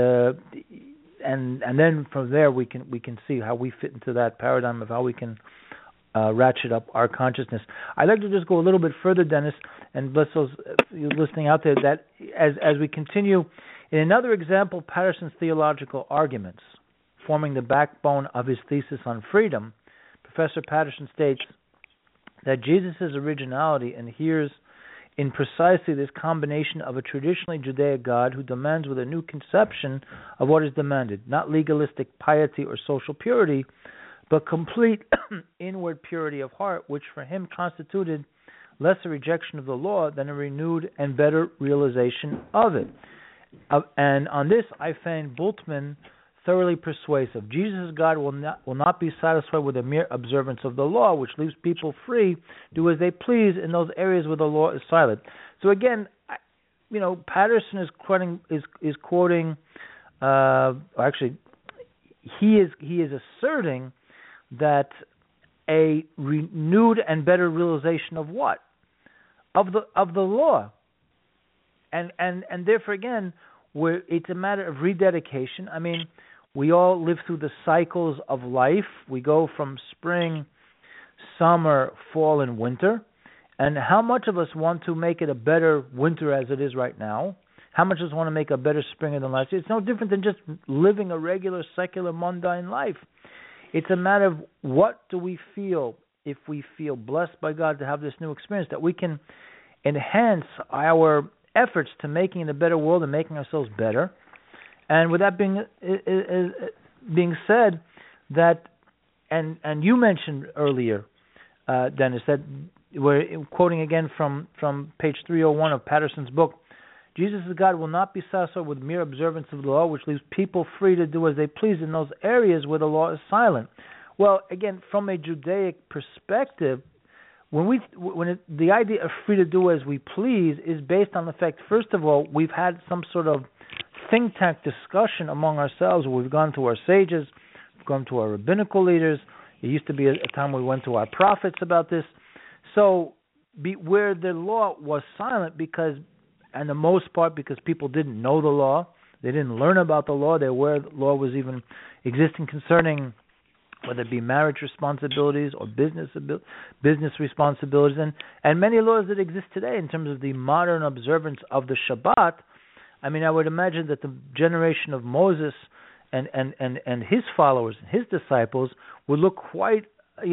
then from there we can see how we fit into that paradigm of how we can ratchet up our consciousness. I'd like to just go a little bit further, Dennis, and bless those you listening out there, that as we continue, in another example, Patterson's theological arguments, forming the backbone of his thesis on freedom, Professor Patterson states that Jesus' originality adheres in precisely this combination of a traditionally Judaic God who demands with a new conception of what is demanded, not legalistic piety or social purity, but complete inward purity of heart, which for him constituted less a rejection of the law than a renewed and better realization of it. And on this, I find Bultmann thoroughly persuasive. Jesus' God will not be satisfied with a mere observance of the law, which leaves people free, do as they please in those areas where the law is silent. So again, Patterson is quoting. Actually, he is asserting that a renewed and better realization of what? Of the law. And therefore again, where it's a matter of rededication. I mean, We all live through the cycles of life. We go from spring, summer, fall, and winter. And how much of us want to make it a better winter as it is right now? How much of us want to make a better spring than last year? It's no different than just living a regular, secular, mundane life. It's a matter of what do we feel if we feel blessed by God to have this new experience, that we can enhance our efforts to making it a better world and making ourselves better. And with that being said, that and you mentioned earlier, Dennis, that we're quoting again from page 301 of Patterson's book, Jesus as God will not be satisfied with mere observance of the law, which leaves people free to do as they please in those areas where the law is silent. Well, again, from a Judaic perspective, the idea of free to do as we please is based on the fact, first of all, we've had some sort of think tank discussion among ourselves. We've gone to our sages, we've gone to our rabbinical leaders. It used to be a time we went to our prophets about this. So, where the law was silent and the most part because people didn't know the law, they didn't learn about the law, where the law was even existing concerning whether it be marriage responsibilities or business responsibilities, and many laws that exist today in terms of the modern observance of the Shabbat. I mean, I would imagine that the generation of Moses and his followers, his disciples, would look quite,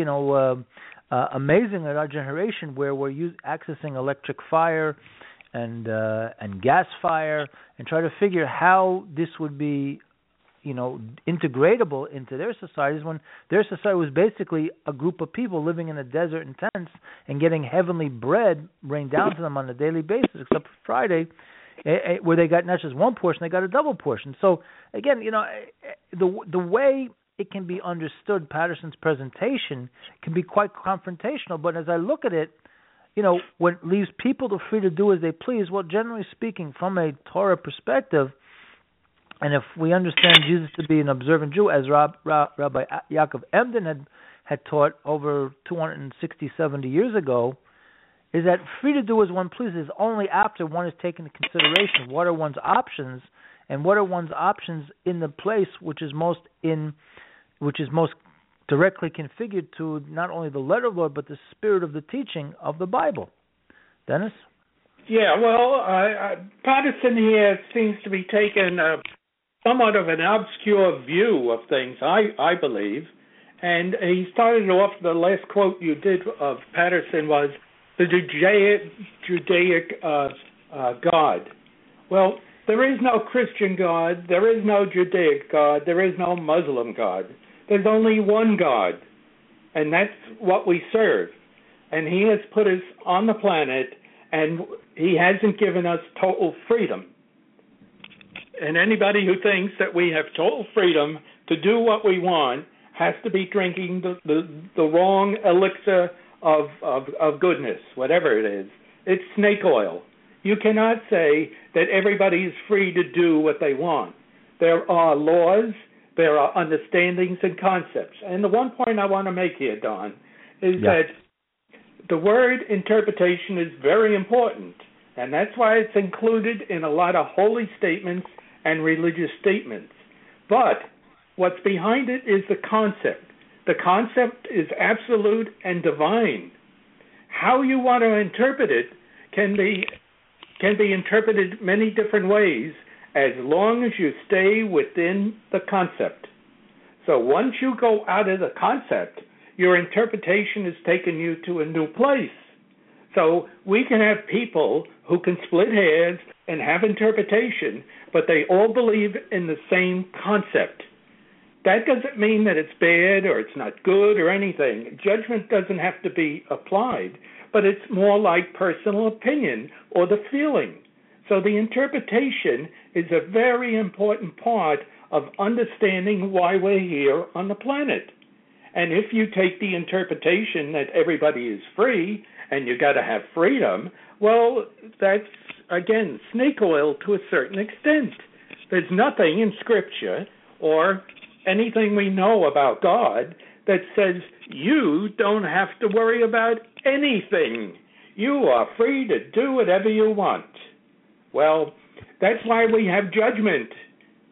amazing at our generation, where we're accessing electric fire and gas fire, and try to figure how this would be, integratable into their societies, when their society was basically a group of people living in a desert in tents and getting heavenly bread rained down to them on a daily basis, except for Friday, where they got not just one portion, they got a double portion. So again, the way it can be understood, Patterson's presentation can be quite confrontational. But as I look at it, when it leaves people free to do as they please, well, generally speaking, from a Torah perspective, and if we understand Jesus to be an observant Jew, as Rabbi Yaakov Emden had taught over 270 years ago, is that free to do as one pleases only after one is taken into consideration what are one's options, and what are one's options in the place which is most directly configured to not only the letter of the Lord, but the spirit of the teaching of the Bible. Dennis? Yeah, well, Patterson here seems to be taking somewhat of an obscure view of things, I believe. And he started off, the last quote you did of Patterson was, the Judaic God. Well, there is no Christian God, there is no Judaic God, there is no Muslim God. There's only one God, and that's what we serve. And he has put us on the planet, and he hasn't given us total freedom. And anybody who thinks that we have total freedom to do what we want has to be drinking the wrong elixir of goodness, whatever it is. It's snake oil. You cannot say that everybody is free to do what they want. There are laws, there are understandings and concepts. And the one point I want to make here, Don, is that the word interpretation is very important. And that's why it's included in a lot of holy statements and religious statements. But what's behind it is the concept. The concept is absolute and divine. How you want to interpret it can be interpreted many different ways, as long as you stay within the concept. So once you go out of the concept, your interpretation is taking you to a new place. So we can have people who can split hairs and have interpretation, but they all believe in the same concept. That doesn't mean that it's bad or it's not good or anything. Judgment doesn't have to be applied, but it's more like personal opinion or the feeling. So the interpretation is a very important part of understanding why we're here on the planet. And if you take the interpretation that everybody is free and you got to have freedom, well, that's, again, snake oil to a certain extent. There's nothing in Scripture or anything we know about God that says you don't have to worry about anything. You are free to do whatever you want. Well, that's why we have judgment.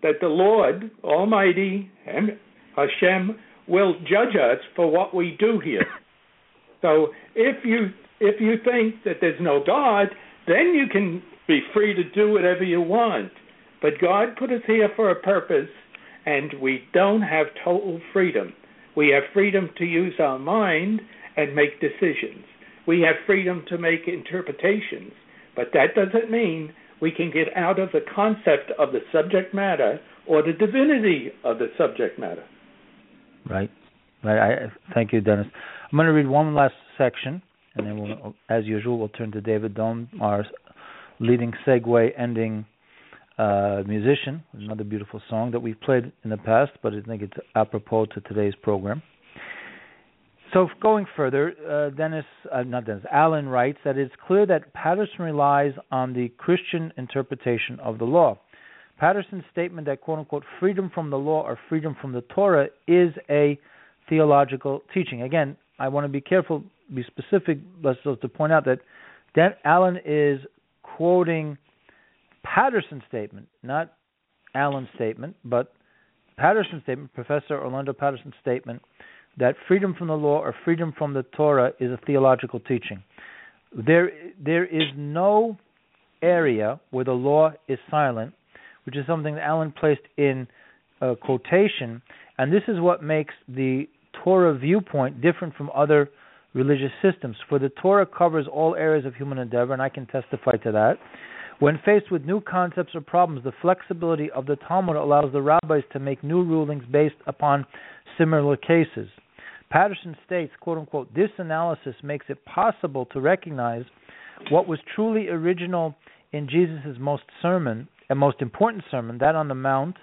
that the Lord Almighty, Hashem, will judge us for what we do here. So if you think that there's no God, then you can be free to do whatever you want. But God put us here for a purpose, and we don't have total freedom. We have freedom to use our mind and make decisions. We have freedom to make interpretations, but that doesn't mean we can get out of the concept of the subject matter or the divinity of the subject matter. Right. Thank you, Dennis. I'm going to read one last section, and then, as usual, we'll turn to David Dohm, our leading segue ending musician. Another beautiful song that we've played in the past, but I think it's apropos to today's program. So going further, Alan writes that it's clear that Patterson relies on the Christian interpretation of the law. Patterson's statement that, quote-unquote, freedom from the law or freedom from the Torah is a theological teaching. Again, I want to be careful, be specific, so to point out that Alan is quoting Patterson's statement, not Alan's statement, but Patterson's statement, Professor Orlando Patterson's statement, that freedom from the law or freedom from the Torah is a theological teaching. There is no area where the law is silent, which is something that Alan placed in quotation, and this is what makes the Torah viewpoint different from other religious systems. For the Torah covers all areas of human endeavor, and I can testify to that. When faced with new concepts or problems, the flexibility of the Talmud allows the rabbis to make new rulings based upon similar cases. Patterson states, quote-unquote, this analysis makes it possible to recognize what was truly original in Jesus' most important sermon, that on the Mount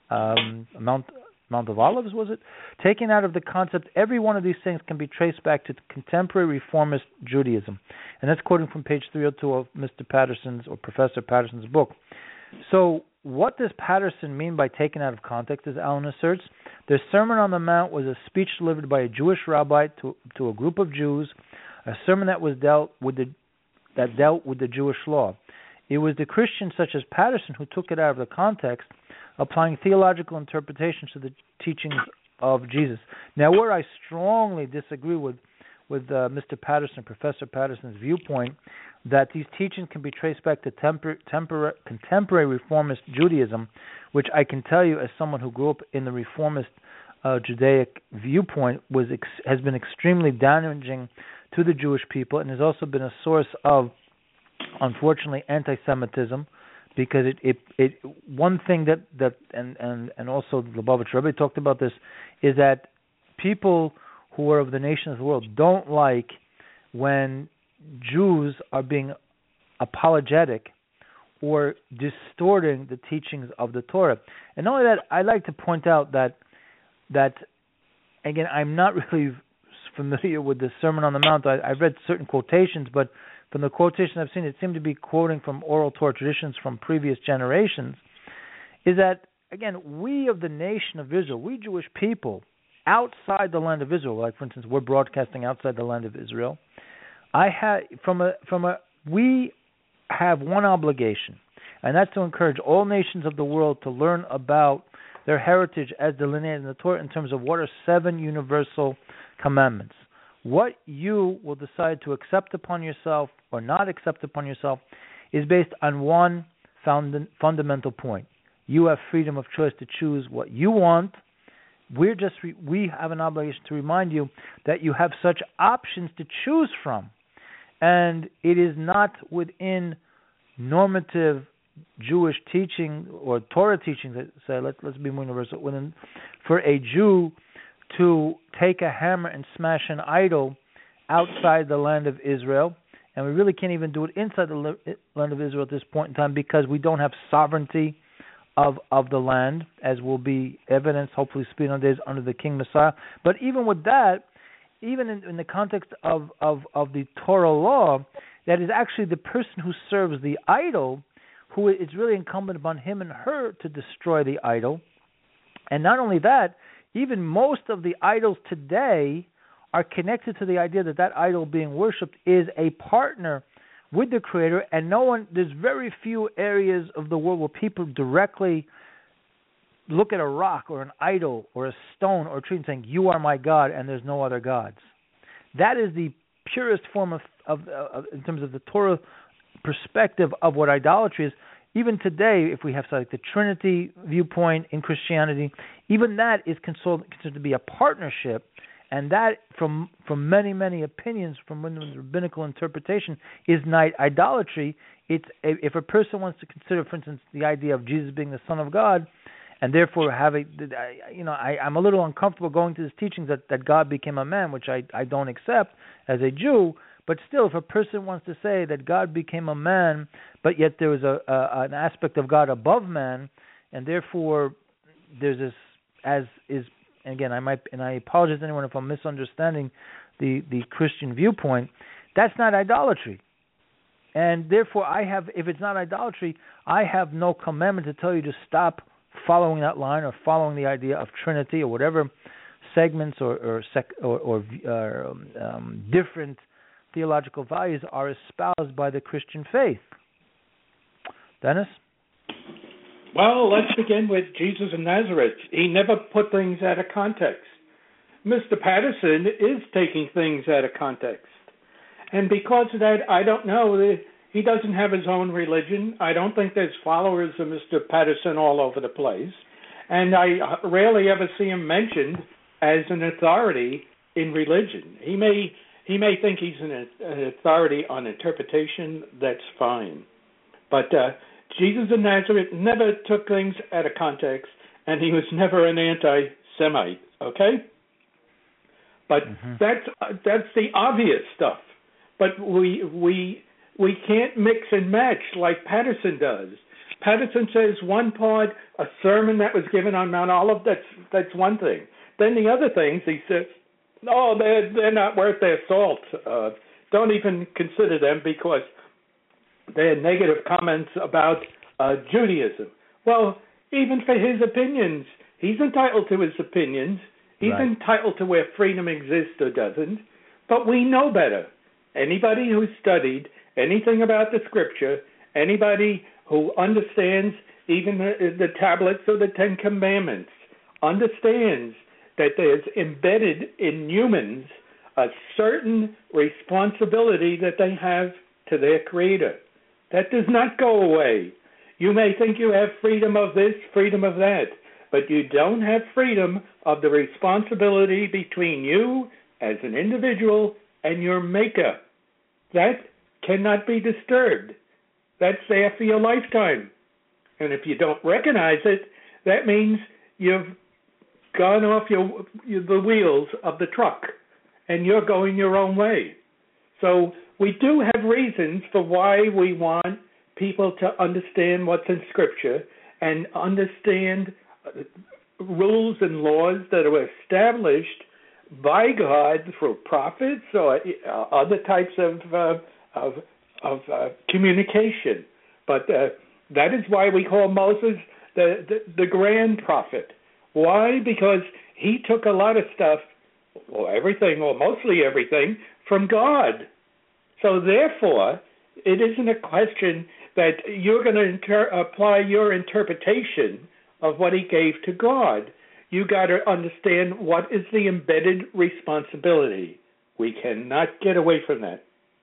of Olives, was it? Taken out of the concept, every one of these things can be traced back to contemporary reformist Judaism. And that's quoting from page 302 of Mr. Patterson's or Professor Patterson's book. So what does Patterson mean by taken out of context, as Alan asserts? The Sermon on the Mount was a speech delivered by a Jewish rabbi to a group of Jews, a sermon that dealt with the Jewish law. It was the Christians such as Patterson who took it out of the context, applying theological interpretations to the teachings of Jesus. Now, where I strongly disagree with Mr. Patterson, Professor Patterson's viewpoint, that these teachings can be traced back to contemporary reformist Judaism, which I can tell you as someone who grew up in the reformist Judaic viewpoint has been extremely damaging to the Jewish people, and has also been a source of, unfortunately, anti-Semitism, because it one thing that and also the Lubavitch Rebbe talked about this, is that people who are of the nations of the world don't like when Jews are being apologetic or distorting the teachings of the Torah. And not only that, I'd like to point out that again, I'm not really familiar with the Sermon on the Mount. I've read certain quotations, but from the quotation I've seen, it seemed to be quoting from oral Torah traditions from previous generations, is that, again, we of the nation of Israel, we Jewish people, outside the land of Israel, like, for instance, we're broadcasting outside the land of Israel, we have one obligation, and that's to encourage all nations of the world to learn about their heritage as delineated in the Torah in terms of what are 7 universal commandments. What you will decide to accept upon yourself or not accept upon yourself is based on one fundamental point. You have freedom of choice to choose what you want. We have an obligation to remind you that you have such options to choose from. And it is not within normative Jewish teaching or Torah teaching that say, let's be more universal, for a Jew to take a hammer and smash an idol outside the land of Israel, and we really can't even do it inside the land of Israel at this point in time because we don't have sovereignty of the land, as will be evidenced, hopefully, speeding on days under the King Messiah. But even with that, even in the context of the Torah law, that is actually the person who serves the idol, who it's really incumbent upon him and her to destroy the idol. And not only that, even most of the idols today are connected to the idea that idol being worshipped is a partner with the Creator, and there's very few areas of the world where people directly look at a rock or an idol or a stone or a tree and saying, "You are my God, and there's no other gods." That is the purest form of in terms of the Torah perspective of what idolatry is. Even today, if we have like the Trinity viewpoint in Christianity, even that is considered to be a partnership, and that, from many opinions, from the rabbinical interpretation, is not idolatry. It's if a person wants to consider, for instance, the idea of Jesus being the Son of God, and therefore I'm a little uncomfortable going to his teachings that God became a man, which I don't accept as a Jew. But still, if a person wants to say that God became a man, but yet there was an aspect of God above man, and therefore there's this, as is, and again, I apologize to anyone if I'm misunderstanding the Christian viewpoint, that's not idolatry. And therefore, if it's not idolatry, I have no commandment to tell you to stop following that line or following the idea of Trinity or whatever segments or different theological values are espoused by the Christian faith. Dennis? Well, let's begin with Jesus of Nazareth. He never put things out of context. Mr. Patterson is taking things out of context. And because of that, I don't know, he doesn't have his own religion. I don't think there's followers of Mr. Patterson all over the place. And I rarely ever see him mentioned as an authority in religion. He may think he's an authority on interpretation. That's fine. But Jesus of Nazareth never took things out of context, and he was never an anti-Semite, okay? But that's the obvious stuff. But we can't mix and match like Patterson does. Patterson says one part, a sermon that was given on Mount Olive, that's one thing. Then the other things he says, no, they're not worth their salt. Don't even consider them because they're negative comments about Judaism. Well, even for his opinions, he's entitled to his opinions. He's entitled to where freedom exists or doesn't. But we know better. Anybody who's studied anything about the Scripture, anybody who understands even the tablets of the Ten Commandments, understands that there's embedded in humans a certain responsibility that they have to their Creator. That does not go away. You may think you have freedom of this, freedom of that, but you don't have freedom of the responsibility between you as an individual and your Maker. That cannot be disturbed. That's there for your lifetime. And if you don't recognize it, that means you've gone off the wheels of the truck and you're going your own way. So we do have reasons for why we want people to understand what's in Scripture and understand rules and laws that are established by God through prophets or other types of communication. But that is why we call Moses the grand prophet. Why? Because he took a lot of stuff, or everything, or mostly everything, from God. So therefore, it isn't a question that you're going to apply your interpretation of what he gave to God. You got to understand what is the embedded responsibility. We cannot get away from that.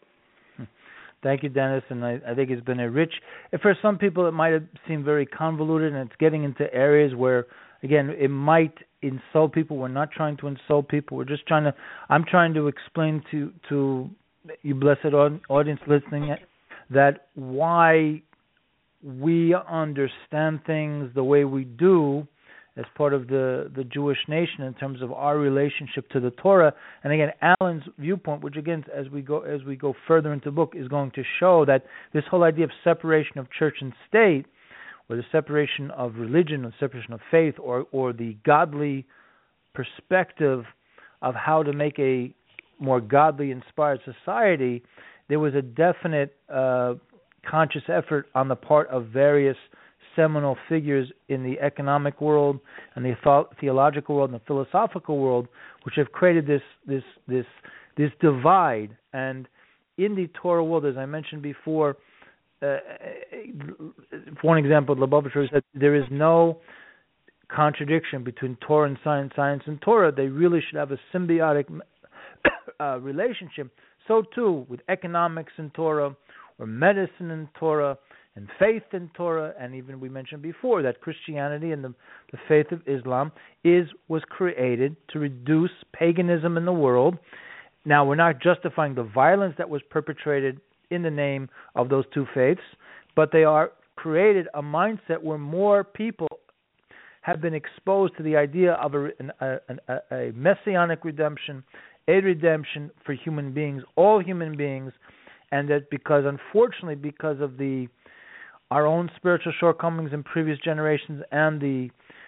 Thank you, Dennis, and I think it's been a rich. For some people, it might have seemed very convoluted, and it's getting into areas where, again, it might insult people. We're not trying to insult people. We're just trying to. I'm trying to explain to you, blessed audience listening, that why we understand things the way we do as part of the Jewish nation in terms of our relationship to the Torah. And again, Alan's viewpoint, which again, as we go further into the book, is going to show that this whole idea of separation of church and state, or the separation of religion, or the separation of faith, or the godly perspective of how to make a more godly inspired society, there was a definite conscious effort on the part of various seminal figures in the economic world and the theological world and the philosophical world, which have created this divide. And in the Torah world, as I mentioned before, for one example, Lubavitcher said there is no contradiction between Torah and science, science and Torah. They really should have a symbiotic relationship. So too with economics in Torah, or medicine in Torah, and faith in Torah, and even we mentioned before that Christianity and the faith of Islam was created to reduce paganism in the world. Now, we're not justifying the violence that was perpetrated in the name of those two faiths, but they are created a mindset where more people have been exposed to the idea of a messianic redemption, a redemption for human beings, all human beings, and that unfortunately, because of our own spiritual shortcomings in previous generations and the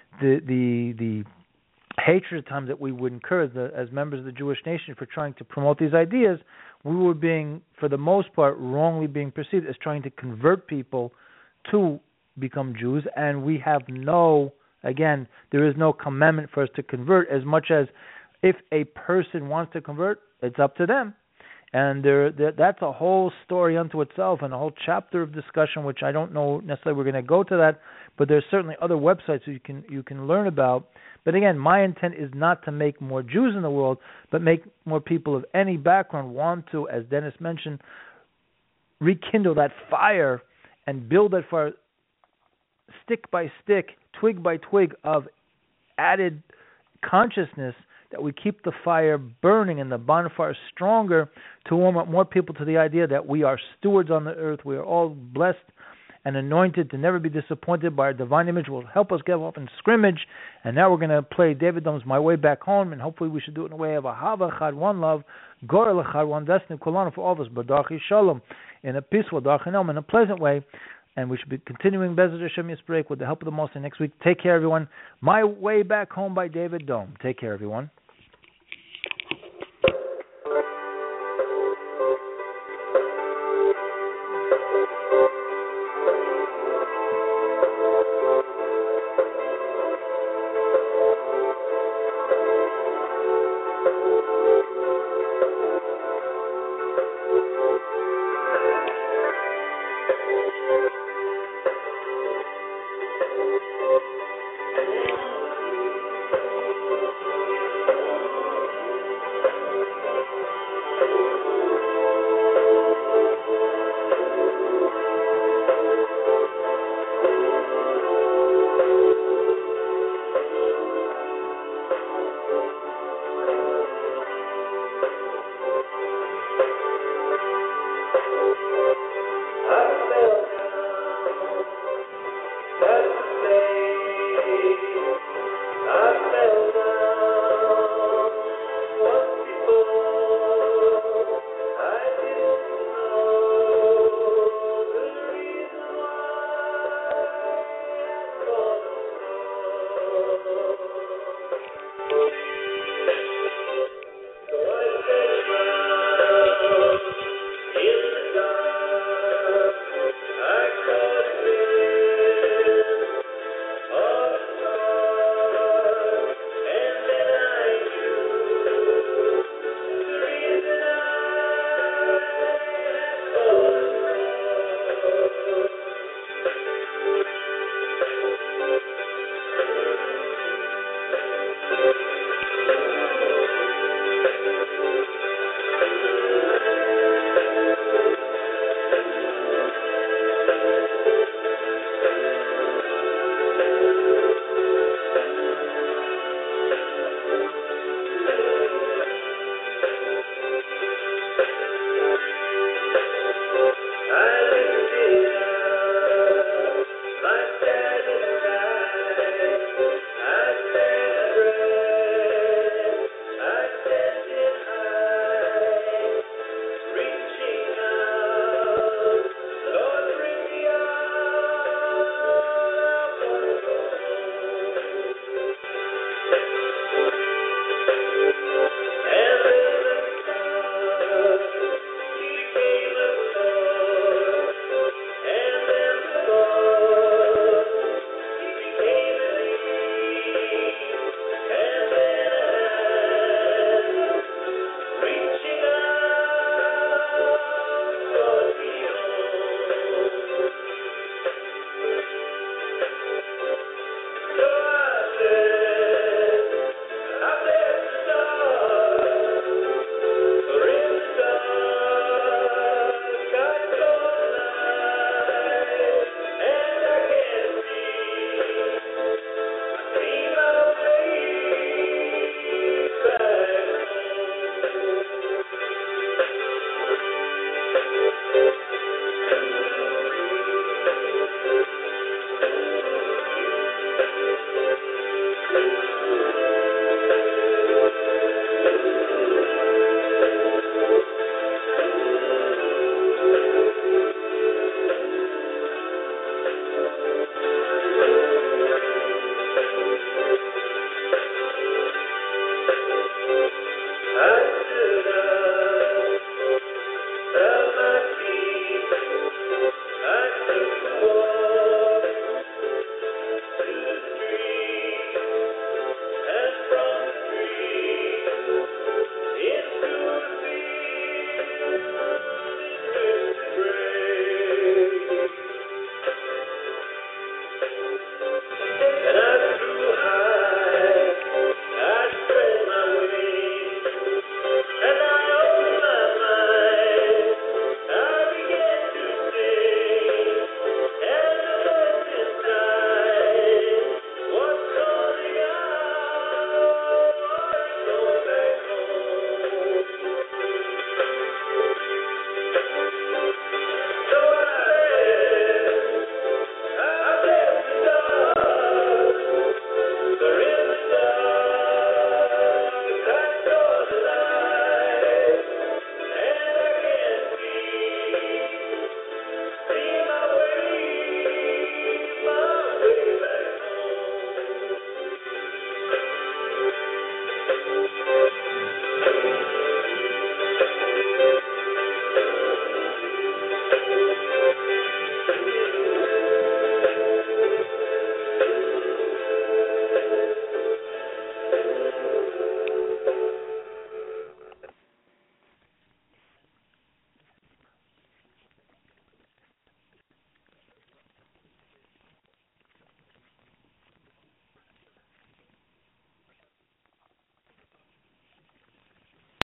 hatred at times that we would incur as members of the Jewish nation for trying to promote these ideas, we were being, for the most part, wrongly being perceived as trying to convert people to become Jews, and we have there is no commandment for us to convert, as much as if a person wants to convert, it's up to them. And that's a whole story unto itself and a whole chapter of discussion, which I don't know necessarily we're going to go to that, but there's certainly other websites you can learn about. But again, my intent is not to make more Jews in the world, but make more people of any background want to, as Dennis mentioned, rekindle that fire and build that fire stick by stick, twig by twig of added consciousness, that we keep the fire burning and the bonfire stronger to warm up more people to the idea that we are stewards on the earth. We are all blessed and anointed to never be disappointed by our divine image. Will help us get off in scrimmage. And now we're going to play David Dome's My Way Back Home, and hopefully we should do it in a way of Ahava Chad, one love, Gorel Chad, one destiny, Kolana for all of us, B'darchi Shalom, in a peaceful, Darchinom, in a pleasant way. And we should be continuing Bezrat Hashem Yisbrek with the help of the Most High next week. Take care, everyone. My Way Back Home by David Dome. Take care, everyone.